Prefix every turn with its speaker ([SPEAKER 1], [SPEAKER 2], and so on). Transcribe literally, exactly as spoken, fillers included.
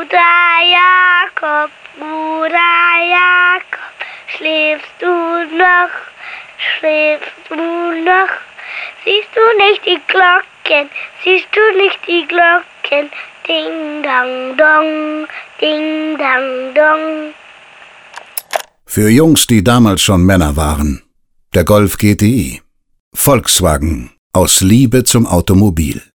[SPEAKER 1] Bruder Jakob, Bruder Jakob, schläfst du noch, schläfst du noch? Siehst du nicht die Glocken, siehst du nicht die Glocken? Ding dang dong, ding dang dong.
[SPEAKER 2] Für Jungs, die damals schon Männer waren. Der Golf G T I. Volkswagen. Aus Liebe zum Automobil.